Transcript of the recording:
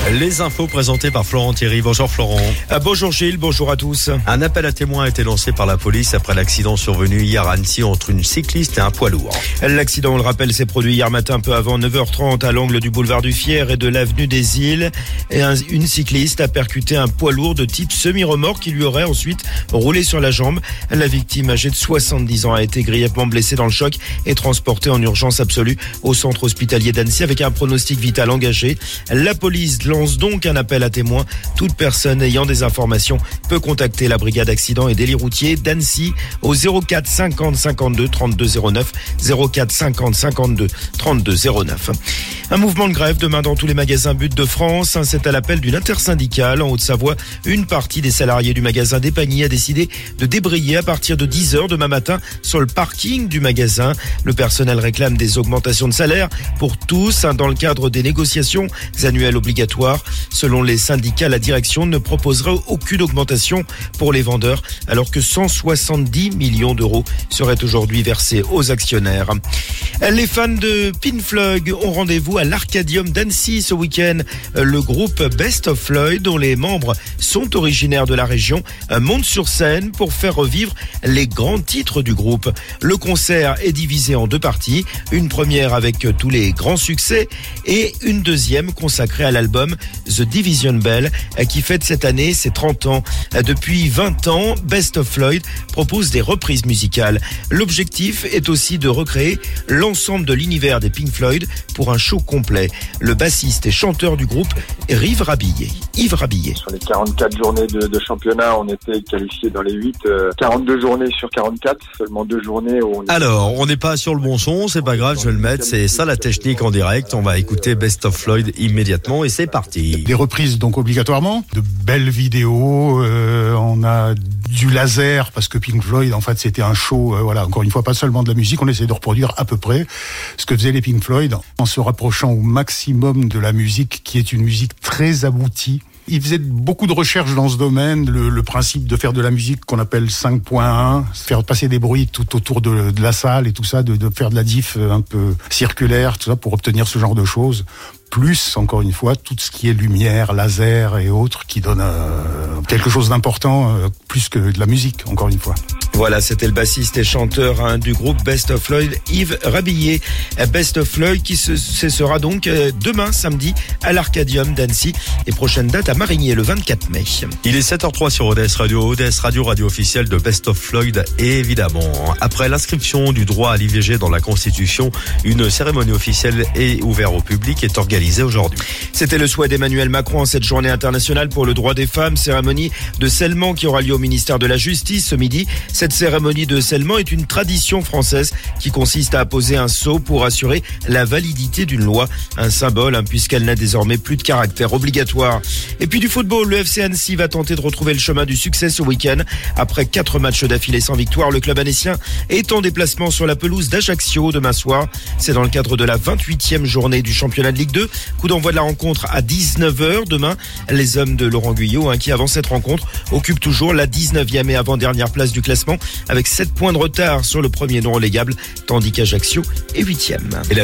Les infos présentées par Florent Thierry. Bonjour Florent. Bonjour Gilles, bonjour à tous. Un appel à témoins a été lancé par la police après l'accident survenu hier à Annecy entre une cycliste et un poids lourd. L'accident, on le rappelle, s'est produit hier matin peu avant 9h30 à l'angle du boulevard du Fier et de l'avenue des Îles. Et une cycliste a percuté un poids lourd de type semi-remorque qui lui aurait ensuite roulé sur la jambe. La victime, âgée de 70 ans, a été grièvement blessée dans le choc et transportée en urgence absolue au centre hospitalier d'Annecy avec un pronostic vital engagé. La police lance donc un appel à témoins. Toute personne ayant des informations peut contacter la brigade accident et délit routier d'Annecy au 04 50 52 32 09, 04 50 52 32 09. Un mouvement de grève demain dans tous les magasins But de France. C'est à l'appel d'une intersyndicale en Haute-Savoie. Une partie des salariés du magasin des Paniers a décidé de débrayer à partir de 10h demain matin sur le parking du magasin. Le personnel réclame des augmentations de salaire pour tous dans le cadre des négociations annuelles obligatoires. Selon les syndicats, la direction ne proposerait aucune augmentation pour les vendeurs alors que 170 millions d'euros seraient aujourd'hui versés aux actionnaires. Les fans de Pink Floyd ont rendez-vous à l'Arcadium d'Annecy ce week-end. Le groupe Best of Floyd, dont les membres sont originaires de la région, monte sur scène pour faire revivre les grands titres du groupe. Le concert est divisé en deux parties. Une première avec tous les grands succès et une deuxième consacrée à l'album The Division Bell qui fête cette année ses 30 ans. Depuis 20 ans, Best of Floyd propose des reprises musicales. L'objectif est aussi de recréer l'ensemble de l'univers des Pink Floyd pour un show complet. Le bassiste et chanteur du groupe Yves Rabillé. Sur les 44 journées de championnat, on était qualifiés dans les 8. 42 journées sur 44, seulement 2 journées où Alors, on n'est pas sur le bon son, c'est pas grave, je vais le mettre, c'est ça la technique en direct. On va écouter Best of Floyd immédiatement et c'est parti. Des reprises donc obligatoirement, de belles vidéos, on a du laser parce que Pink Floyd en fait c'était un show, encore une fois pas seulement de la musique, on essaie de reproduire à peu près ce que faisaient les Pink Floyd en se rapprochant au maximum de la musique qui est une musique très aboutie. Ils faisaient beaucoup de recherches dans ce domaine, le principe de faire de la musique qu'on appelle 5.1, faire passer des bruits tout autour de la salle et tout ça, de faire de la diff un peu circulaire, tout ça pour obtenir ce genre de choses. Plus, encore une fois, tout ce qui est lumière, laser et autres qui donne quelque chose d'important, plus que de la musique, encore une fois. Voilà, c'était le bassiste et chanteur du groupe Best of Floyd, Yves Rabillé. Best of Floyd qui ce sera donc demain samedi à l'Arcadium d'Annecy et prochaine date à Marigny le 24 mai. Il est 7h03 sur ODS Radio, radio officielle de Best of Floyd. Et évidemment, après l'inscription du droit à l'IVG dans la Constitution, une cérémonie officielle et ouverte au public est organisée aujourd'hui. C'était le souhait d'Emmanuel Macron en cette journée internationale pour le droit des femmes, cérémonie de scellement qui aura lieu au ministère de la Justice ce midi. Cette cérémonie de scellement est une tradition française qui consiste à apposer un sceau pour assurer la validité d'une loi, un symbole puisqu'elle n'a désormais plus de caractère obligatoire. Et puis du football, le FC Annecy va tenter de retrouver le chemin du succès ce week-end. Après 4 matchs d'affilée sans victoire, le club annécien est en déplacement sur la pelouse d'Ajaccio demain soir. C'est dans le cadre de la 28e journée du championnat de Ligue 2. Coup d'envoi de la rencontre à 19h demain. Les hommes de Laurent Guyot qui avant cette rencontre occupent toujours la 19e et avant-dernière place du classement avec 7 points de retard sur le premier non relégable, tandis qu'Ajaccio est 8e.